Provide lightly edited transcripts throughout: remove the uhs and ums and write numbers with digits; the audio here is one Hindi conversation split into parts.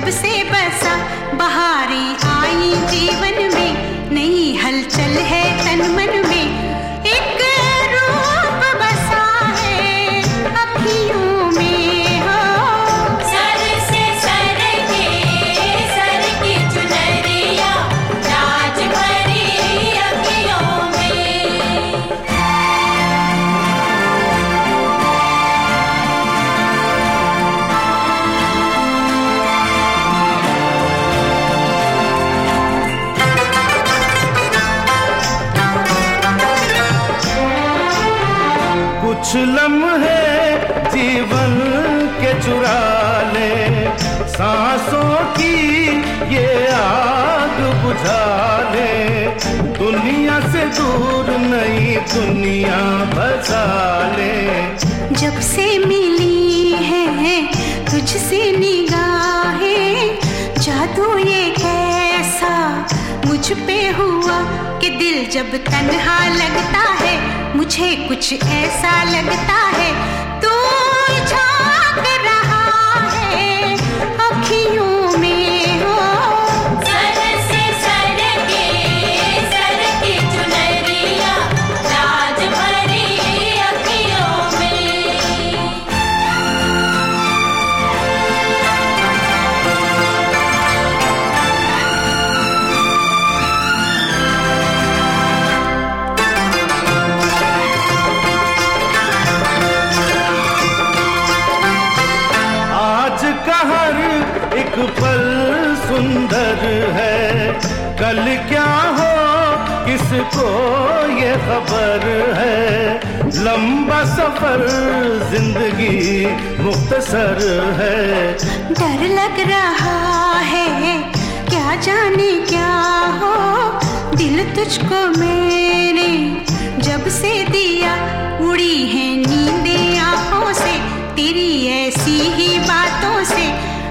जब से बसा बहारें आई जीवन में, नई हलचल है तन मन में, एक रूप बसा है अखियों में हो। सर से सर की चुनरिया राज भरी अखियों में। कुछ लम्हे जीवन के चुरा ले, सांसों की ये आग बुझा ले, दुनिया से दूर नई दुनिया बसा ले। जब से मिली है तुझसे निगाहें, जादू ये कैसा मुझ पे हुआ कि दिल जब तन्हा लगता है, मुझे कुछ ऐसा लगता है तू झांक रहा है अखियों में हो। सर से सर की चुनरिया राज भरी अखियों में। एक पल सुंदर है, कल क्या हो किसको ये खबर है, लंबा सफर जिंदगी मुख्तसर है। डर लग रहा है क्या जाने क्या हो, दिल तुझको मेरे जब से दिया, उड़ी है नींदें आंखों से, तेरी ऐसी ही बातों से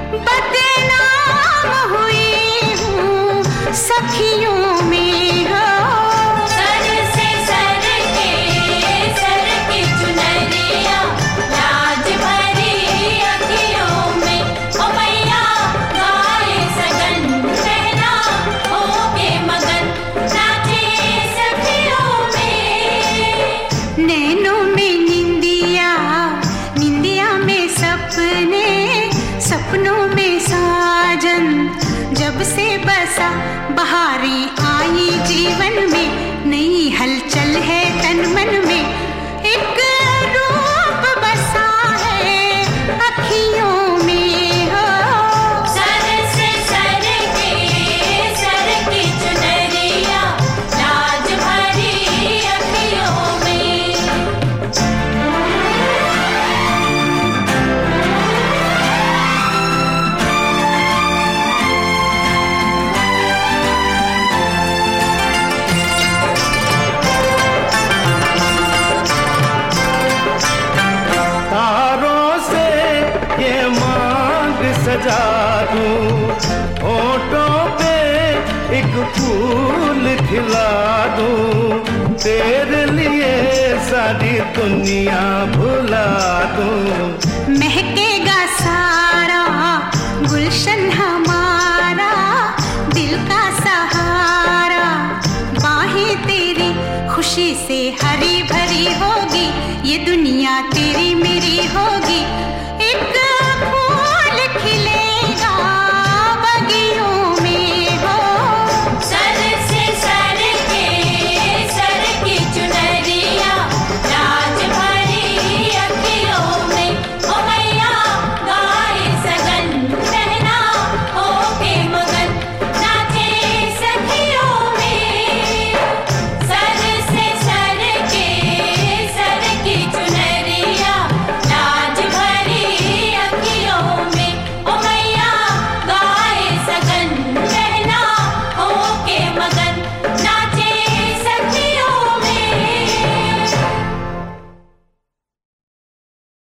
बदनाम हुई हूँ सखियों में हो। सर से सर की चुनरिया राज भरी अखियों में। ओ मैया गाए सगन रहना होके मगन, नाचे सखियों में। नैनों में निंदिया, निंदिया में सपने, सपनों में साजन, जब से बसा बहारें आई जीवन में, नई हलचल है तन मन में, एक रूप बसा है अखियों में हो। सर से सर की चुनरिया राज भरी अखियों में। सजा दूं, होठों पे एक फूल खिला दूं, तेरे लिए सारी दुनिया भुला दूं। महके